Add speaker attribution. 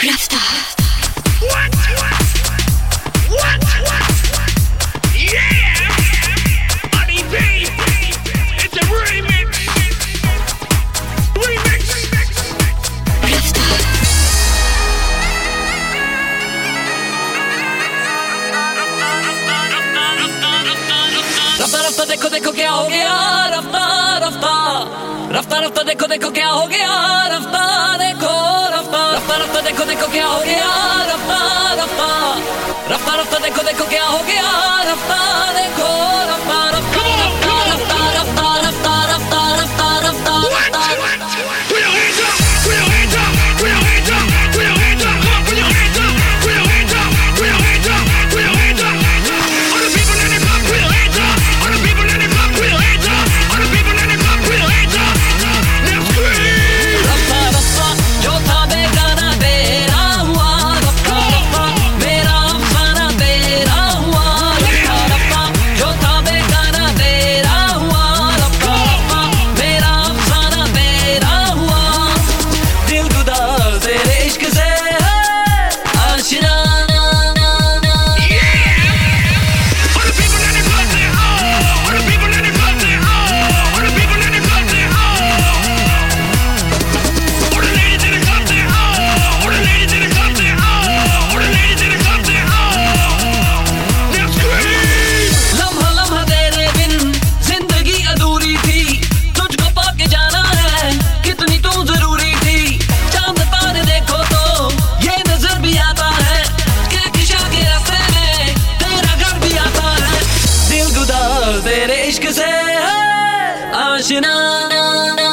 Speaker 1: Rafta.
Speaker 2: What? Yeah! Honey babe, it's a remix.
Speaker 1: Rafta.
Speaker 3: रफ्ता रफ्ता देखो देखो क्या हो गया रफ्ता रफ्ता रफ्ता रफ्ता देखो देखो क्या हो गया रफ्ता देखो रफ्ता रफ्ता रफ्ता देखो देखो क्या हो गया रफ्ता रफ्ता रफ्ता रफ्ता देखो देखो क्या हो गया रफ्ता देखो रफ्ता रफ्ता रफ्ता रफ्ता रफ्ता रफ्ता रफ्ता रफ्ता रफ्ता
Speaker 2: Put your hands up! Put your hands up! Put your hands up! Put your hands up! Come on, put your hands up! Put your hands up! Put your hands up! Put your hands up! All the people in the club, put your hands up! All the people in the club, put your hands up! All the people in the club, put your hands up! Now scream!
Speaker 3: रफ्ता रफ्ता जो था बेगाना तेरा हुआ रफ्ता रफ्ता मेरा अफसाना तेरा हुआ रफ्ता रफ्ता जो था बेगाना तेरा हुआ रफ्ता रफ्ता मेरा अफसाना तेरा हुआ दिल गुदार तेरे इश्क से है आशिना
Speaker 2: All the people in the club say oh! All the people in the club say oh! All the people in the club say oh! All the ladies in the club say oh! All the ladies in the club say oh! All the ladies in the club say oh! Now scream!
Speaker 3: लम्हा लम्हा तेरे बिन जिंदगी अधूरी थी तुझको पाके जाना है कितनी तू जरूरी थी चांद तारे देखो तो ये नजर भी आता है कि दिशा के रास्ते में तेरा घर भी आता है दिल गुदार तेरे इश्क से है आशिना